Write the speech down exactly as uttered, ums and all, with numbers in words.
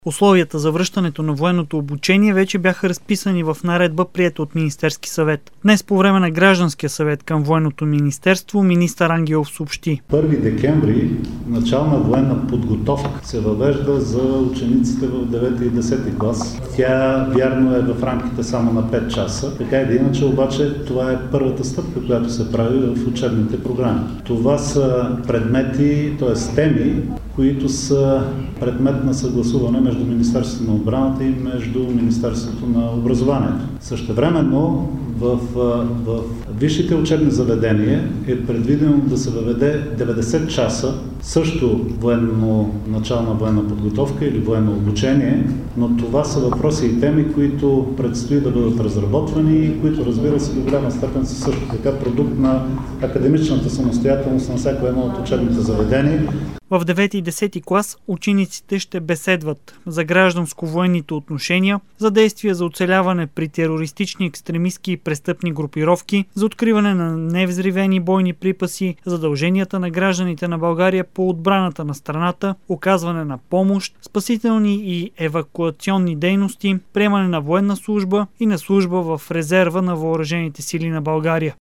Условията за връщането на военното обучение вече бяха разписани в наредба, приета от Министерски съвет. Днес по време на гражданския съвет към военното министерство министър Ангелов съобщи. първи декември начална военна подготовка се въвежда за учениците в девети и десети клас. Тя вярно е в рамките само на пет часа. Така или иначе обаче това е първата стъпка, която се прави в учебните програми. Това са предмети, т.е. теми, които са предмет на съгласуване между Министерството на отбраната и между Министерството на образованието. Същевременно в, в висшите учебни заведения е предвидено да се въведе деветдесет часа също военно, начална военна подготовка или военно обучение, но това са въпроси и теми, които предстои да бъдат разработвани и които, разбира се, до голяма степен са също така продукт на академичната самостоятелност на всяко едно от учебните заведения. В девети и десети клас учениците ще беседват за гражданско-военните отношения, за действия за оцеляване при терористични, екстремистки и престъпни групировки, за откриване на невзривени бойни припаси, задълженията на гражданите на България по отбраната на страната, оказване на помощ, спасителни и евакуационни дейности, приемане на военна служба и на служба в резерва на въоръжените сили на България.